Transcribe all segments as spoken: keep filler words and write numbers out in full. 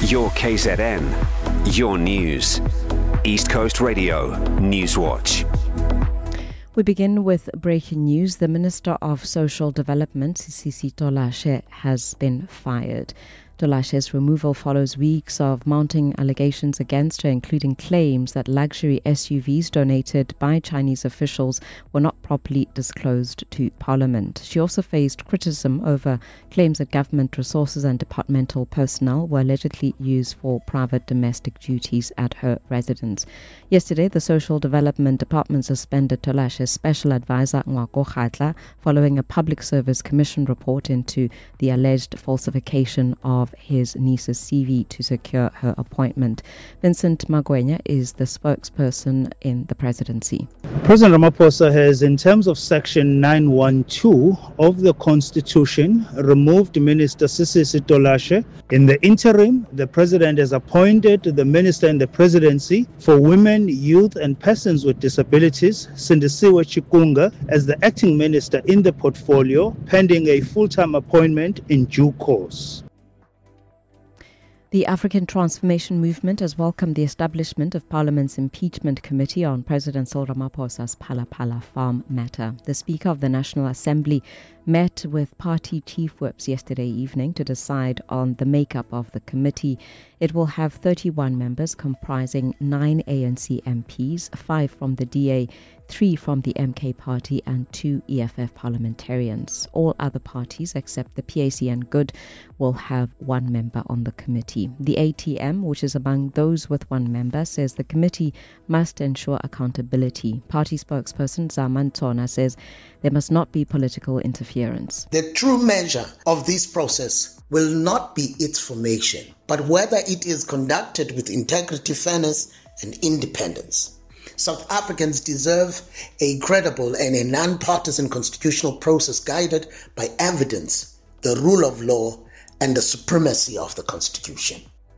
Your K Z N, your news. East Coast Radio, Newswatch. We begin with breaking news. The Minister of Social Development, Sisisi Tolashe, has been fired. Tolashe's removal follows weeks of mounting allegations against her, including claims that luxury S U Vs donated by Chinese officials were not properly disclosed to Parliament. She also faced criticism over claims that government resources and departmental personnel were allegedly used for private domestic duties at her residence. Yesterday, the Social Development Department suspended Tolashe's special advisor Ngwako Khatla following a Public Service Commission report into the alleged falsification of his niece's C V to secure her appointment. Vincent Magwenya is the spokesperson in the presidency. President Ramaphosa has, in terms of Section nine one two of the Constitution, removed Minister Sisisi Tolashe. In the interim, the President has appointed the Minister in the Presidency for Women, Youth and Persons with Disabilities, Sindisiwe Chikunga, as the Acting Minister in the portfolio, pending a full-time appointment in due course. The African Transformation Movement has welcomed the establishment of Parliament's Impeachment Committee on President Cyril Ramaphosa's Phala Phala farm matter. The Speaker of the National Assembly met with party chief whips yesterday evening to decide on the makeup of the committee. It will have thirty-one members comprising nine A N C M Ps, five from the D A, three from the M K party and two E F F parliamentarians. All other parties except the P A C and Good will have one member on the committee. The A T M, which is among those with one member, says the committee must ensure accountability. Party spokesperson Zaman Tona says there must not be political interference. The true measure of this process will not be its formation, but whether it is conducted with integrity, fairness, and independence. South Africans deserve a credible and a non-partisan constitutional process guided by evidence, the rule of law, and the supremacy of the Constitution.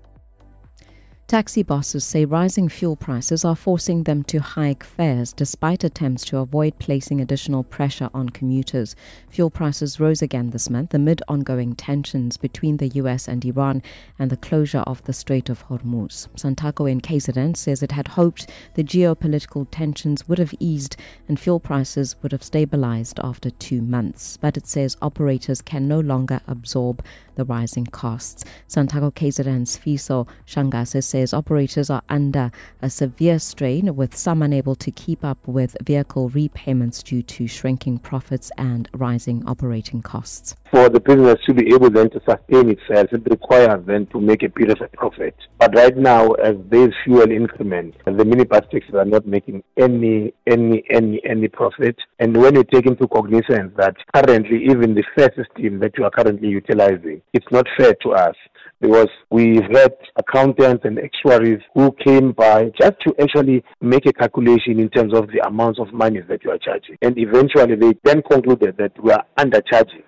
Taxi bosses say rising fuel prices are forcing them to hike fares despite attempts to avoid placing additional pressure on commuters. Fuel prices rose again this month amid ongoing tensions between the U S and Iran and the closure of the Strait of Hormuz. Santaco in K Z N says it had hoped the geopolitical tensions would have eased and fuel prices would have stabilized after two months. But it says operators can no longer absorb the rising costs. Santaco K Z N's Fiso Shangase says operators are under a severe strain, with some unable to keep up with vehicle repayments due to shrinking profits and rising operating costs. For the business to be able then to sustain itself, it requires then to make a bit of a profit. But right now, as there's fuel increment, the minibus taxis are not making any, any, any, any profit. And when you take into cognizance that currently even the fare system that you are currently utilizing, it's not fair to us. Because we've had accountants and actuaries who came by just to actually make a calculation in terms of the amounts of money that you are charging. And eventually they then concluded that we are undercharging.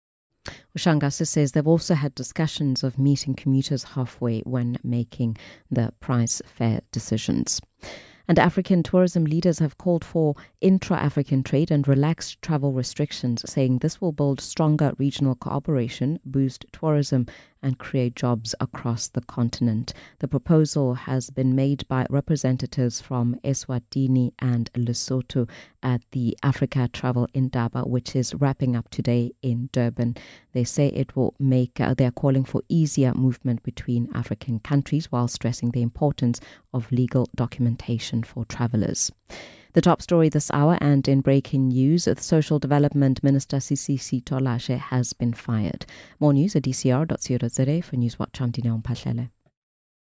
Ushangase says they've also had discussions of meeting commuters halfway when making the price fare decisions. And African tourism leaders have called for intra-African trade and relaxed travel restrictions, saying this will build stronger regional cooperation, boost tourism, and create jobs across the continent. The proposal has been made by representatives from Eswatini and Lesotho at the Africa Travel Indaba, which is wrapping up today in Durban. They say it will make, uh, they're calling for easier movement between African countries while stressing the importance of legal documentation for travelers. The top story this hour, and in breaking news, the Social Development Minister Sisisi Tolashe has been fired. More news at d c r dot co dot za. For Newswatch, I'm Dineo Mphahlele.